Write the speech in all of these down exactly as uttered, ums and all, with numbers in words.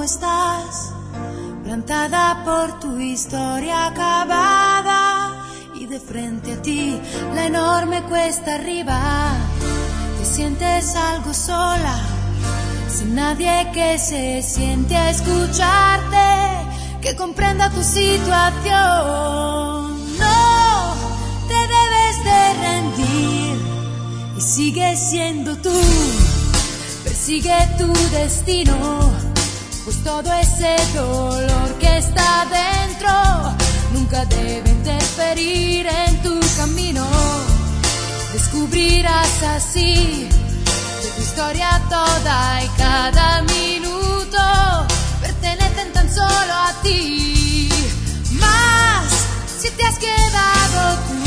estás, plantada por tu historia acabada, y de frente a ti la enorme cuesta arriba. Te sientes algo sola, sin nadie que se siente a escucharte, que comprenda tu situación. No te debes de rendir y sigue siendo tú. Persigue tu destino, pues todo ese dolor que está dentro nunca debe interferir en tu camino. Descubrirás así que tu historia toda y cada minuto pertenecen tan solo a ti. Más si te has quedado tú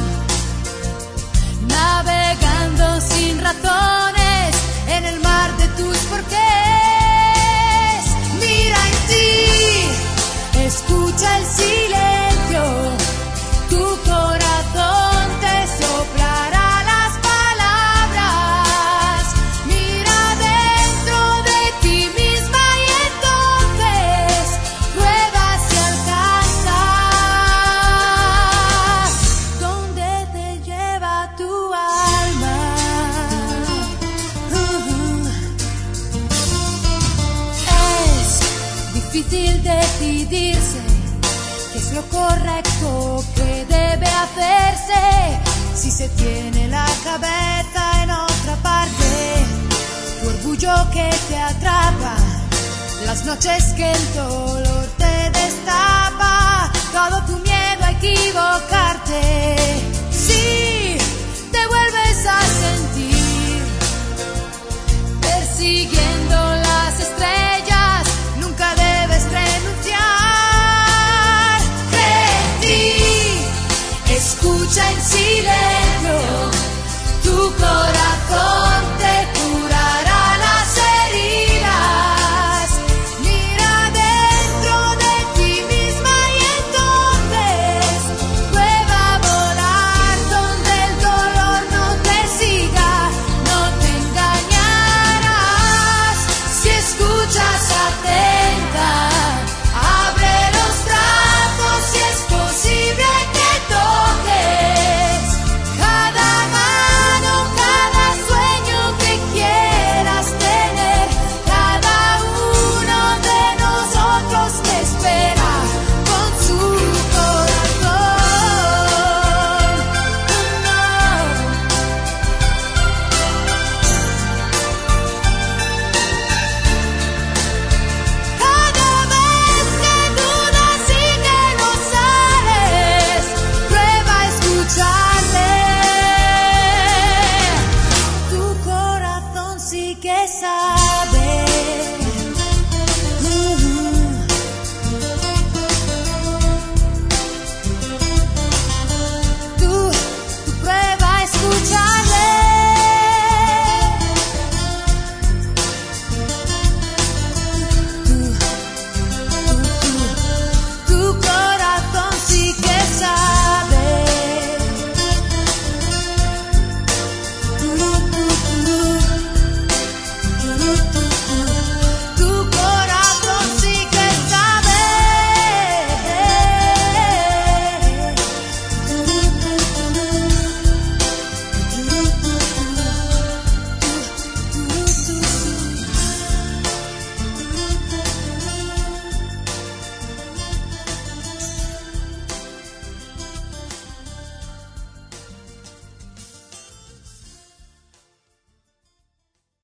navegando sin razones en el mar de tus porqués. Mira en ti, escucha el silencio, tu corazón te soplará las palabras. Mira dentro de ti misma y entonces prueba si alcanzas donde te lleva tu alma. Difícil decidirse qué es lo correcto que debe hacerse si se tiene la cabeza en otra parte. Tu orgullo que te atrapa, las noches que el dolor te destapa, todo tu miedo a equivocarte. Si te vuelves a sentir persiguiendo las estrellas, nunca debes renunciar. Cree en ti, escucha en sí.